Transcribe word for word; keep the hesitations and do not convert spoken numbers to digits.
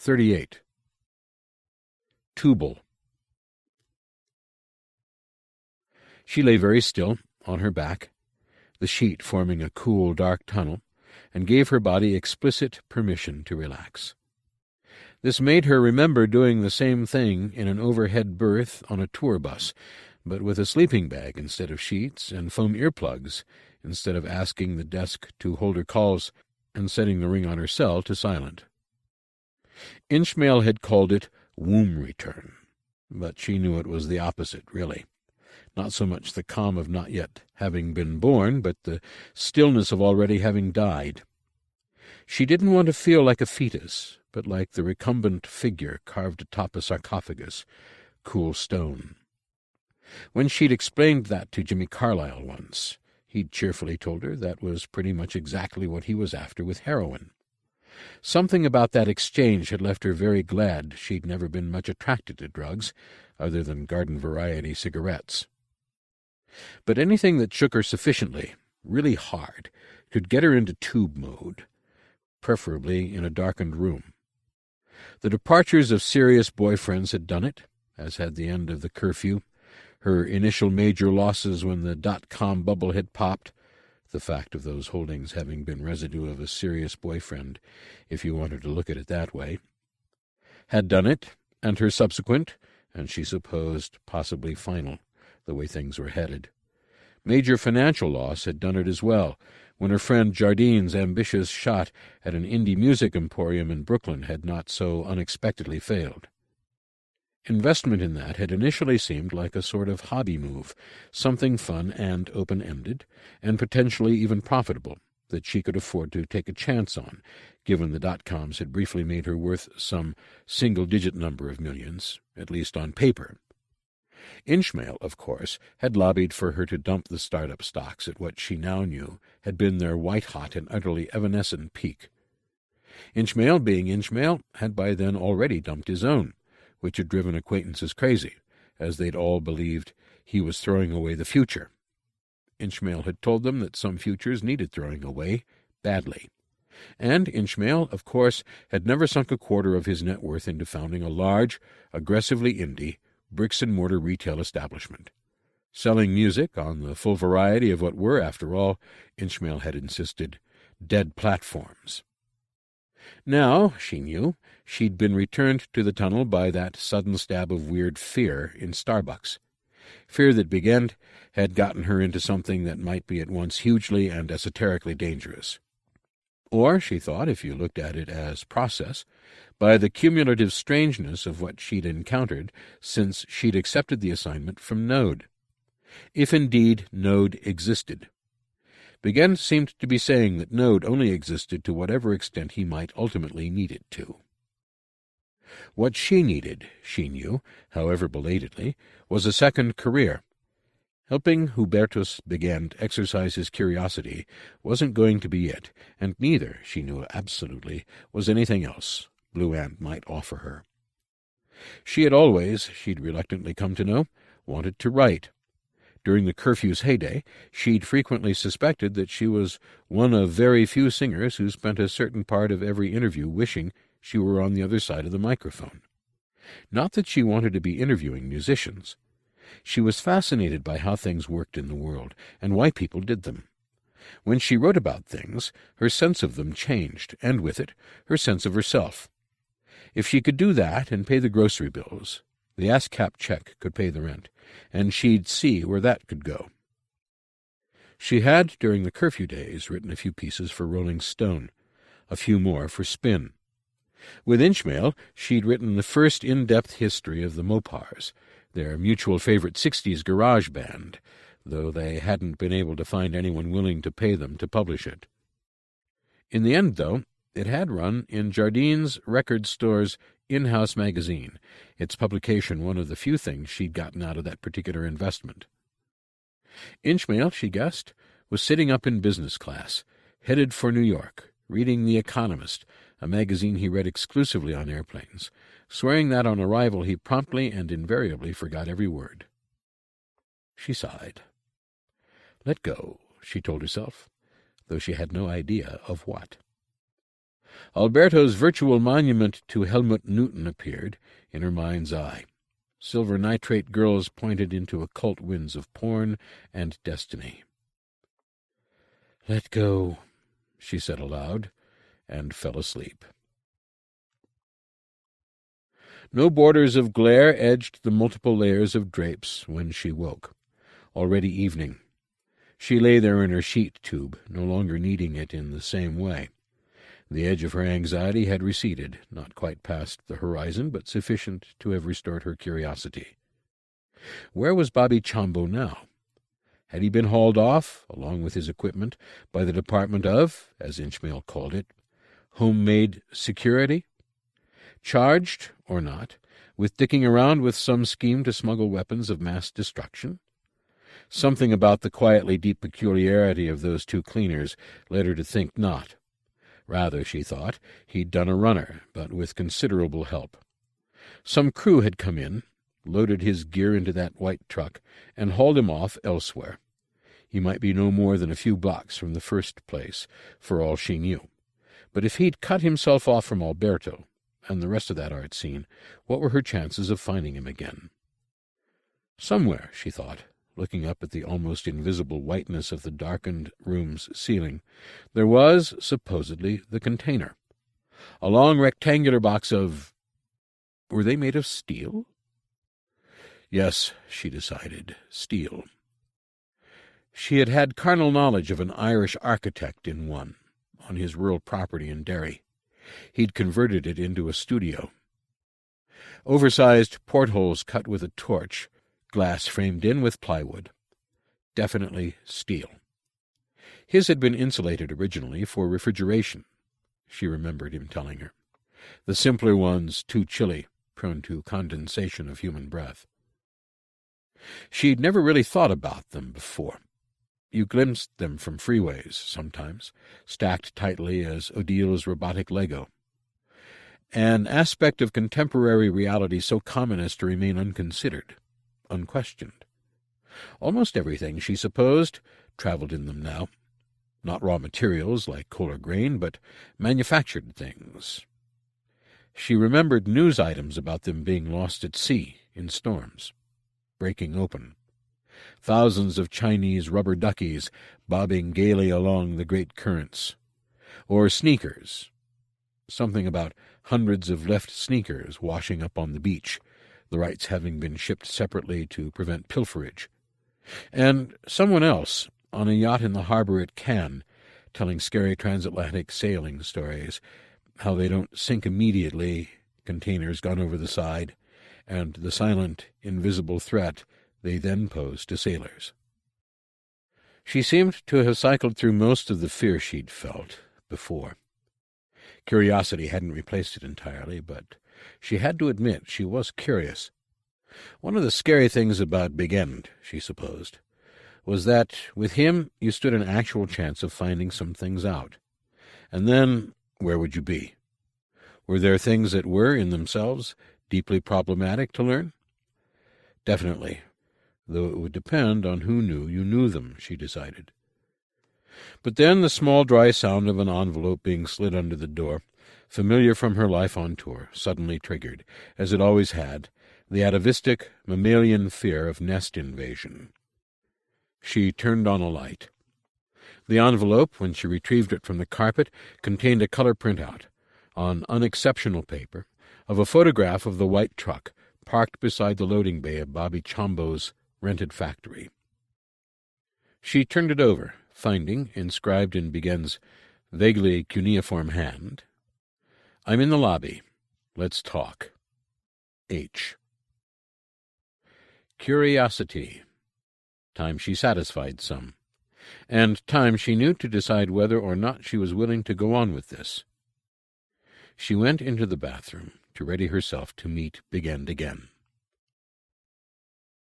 thirty-eight. Tubal. She lay very still, on her back, the sheet forming a cool, dark tunnel, and gave her body explicit permission to relax. This made her remember doing the same thing in an overhead berth on a tour bus, but with a sleeping bag instead of sheets and foam earplugs, instead of asking the desk to hold her calls and setting the ring on her cell to silent. Inchmail had called it womb return, but she knew it was the opposite, really. Not so much the calm of not yet having been born, but the stillness of already having died. She didn't want to feel like a fetus, but like the recumbent figure carved atop a sarcophagus, cool stone. When she'd explained that to Jimmy Carlyle once, he'd cheerfully told her that was pretty much exactly what he was after with heroin. Something about that exchange had left her very glad she'd never been much attracted to drugs, other than garden-variety cigarettes. But anything that shook her sufficiently, really hard, could get her into tube mode, preferably in a darkened room. The departures of serious boyfriends had done it, as had the end of the curfew, her initial major losses when the dot-com bubble had popped, the fact of those holdings having been residue of a serious boyfriend, if you wanted to look at it that way, had done it, and her subsequent, and she supposed possibly final, the way things were headed. Major financial loss had done it as well, when her friend Jardine's ambitious shot at an indie music emporium in Brooklyn had not so unexpectedly failed. Investment in that had initially seemed like a sort of hobby move, something fun and open-ended, and potentially even profitable, that she could afford to take a chance on, given the dot-coms had briefly made her worth some single-digit number of millions, at least on paper. Inchmail, of course, had lobbied for her to dump the startup stocks at what she now knew had been their white-hot and utterly evanescent peak. Inchmail, being Inchmail, had by then already dumped his own, which had driven acquaintances crazy, as they'd all believed he was throwing away the future. Inchmail had told them that some futures needed throwing away, badly. And Inchmail, of course, had never sunk a quarter of his net worth into founding a large, aggressively indie, bricks-and-mortar retail establishment. Selling music on the full variety of what were, after all, Inchmail had insisted, dead platforms. Now, she knew, she'd been returned to the tunnel by that sudden stab of weird fear in Starbucks. Fear that began had gotten her into something that might be at once hugely and esoterically dangerous. Or, she thought, if you looked at it as process, by the cumulative strangeness of what she'd encountered since she'd accepted the assignment from Node. If indeed Node existed. Begin seemed to be saying that Node only existed to whatever extent he might ultimately need it to. What she needed, she knew, however belatedly, was a second career. Helping Hubertus began to exercise his curiosity wasn't going to be it, and neither, she knew absolutely, was anything else Blue Ant might offer her. She had always, she'd reluctantly come to know, wanted to write. During the curfew's heyday, she'd frequently suspected that she was one of very few singers who spent a certain part of every interview wishing she were on the other side of the microphone. Not that she wanted to be interviewing musicians. She was fascinated by how things worked in the world, and why people did them. When she wrote about things, her sense of them changed, and with it, her sense of herself. If she could do that and pay the grocery bills, the ASCAP check could pay the rent, and she'd see where that could go. She had, during the curfew days, written a few pieces for Rolling Stone, a few more for Spin. With Inchmail, she'd written the first in-depth history of the Mopars, their mutual favorite sixties garage band, though they hadn't been able to find anyone willing to pay them to publish it. In the end, though, it had run in Jardine's Record Store's in-house magazine, its publication one of the few things she'd gotten out of that particular investment. Inchmail, she guessed, was sitting up in business class, headed for New York, reading The Economist, a magazine he read exclusively on airplanes, swearing that on arrival he promptly and invariably forgot every word. She sighed. Let go, she told herself, though she had no idea of what. Alberto's virtual monument to Helmut Newton appeared in her mind's eye. Silver nitrate girls pointed into occult winds of porn and destiny. "Let go," she said aloud, and fell asleep. No borders of glare edged the multiple layers of drapes when she woke. Already evening. She lay there in her sheet tube, no longer needing it in the same way. The edge of her anxiety had receded, not quite past the horizon, but sufficient to have restored her curiosity. Where was Bobby Chambo now? Had he been hauled off, along with his equipment, by the Department of, as Inchmail called it, homemade security? Charged, or not, with dicking around with some scheme to smuggle weapons of mass destruction? Something about the quietly deep peculiarity of those two cleaners led her to think not. Rather, she thought, he'd done a runner, but with considerable help. Some crew had come in, loaded his gear into that white truck, and hauled him off elsewhere. He might be no more than a few blocks from the first place, for all she knew. But if he'd cut himself off from Alberto, and the rest of that art scene, what were her chances of finding him again? Somewhere, she thought, looking up at the almost invisible whiteness of the darkened room's ceiling, there was, supposedly, the container. A long rectangular box of... Were they made of steel? Yes, she decided, steel. She had had carnal knowledge of an Irish architect in one, on his rural property in Derry. He'd converted it into a studio. Oversized portholes cut with a torch, glass framed in with plywood. Definitely steel. His had been insulated originally for refrigeration, she remembered him telling her. The simpler ones too chilly, prone to condensation of human breath. She'd never really thought about them before. You glimpsed them from freeways, sometimes, stacked tightly as Odile's robotic Lego. An aspect of contemporary reality so common as to remain unconsidered, unquestioned. Almost everything, she supposed, travelled in them now. Not raw materials like coal or grain, but manufactured things. She remembered news items about them being lost at sea in storms, breaking open. Thousands of Chinese rubber duckies bobbing gaily along the great currents. Or sneakers. Something about hundreds of left sneakers washing up on the beach, the rights having been shipped separately to prevent pilferage. And someone else, on a yacht in the harbor at Cannes, telling scary transatlantic sailing stories, how they don't sink immediately, containers gone over the side, and the silent, invisible threat they then pose to sailors. She seemed to have cycled through most of the fear she'd felt before. Curiosity hadn't replaced it entirely, but she had to admit she was curious. One of the scary things about Big End, she supposed, was that with him you stood an actual chance of finding some things out. And then, where would you be? Were there things that were, in themselves, deeply problematic to learn? Definitely, though it would depend on who knew you knew them, she decided. But then the small dry sound of an envelope being slid under the door, familiar from her life on tour, suddenly triggered, as it always had, the atavistic, mammalian fear of nest invasion. She turned on a light. The envelope, when she retrieved it from the carpet, contained a color printout, on unexceptional paper, of a photograph of the white truck parked beside the loading bay of Bobby Chambo's rented factory. She turned it over, finding, inscribed in Bigen's vaguely cuneiform hand, "I'm in the lobby. Let's talk. H." Curiosity. Time she satisfied some. And time she knew to decide whether or not she was willing to go on with this. She went into the bathroom to ready herself to meet Big End again.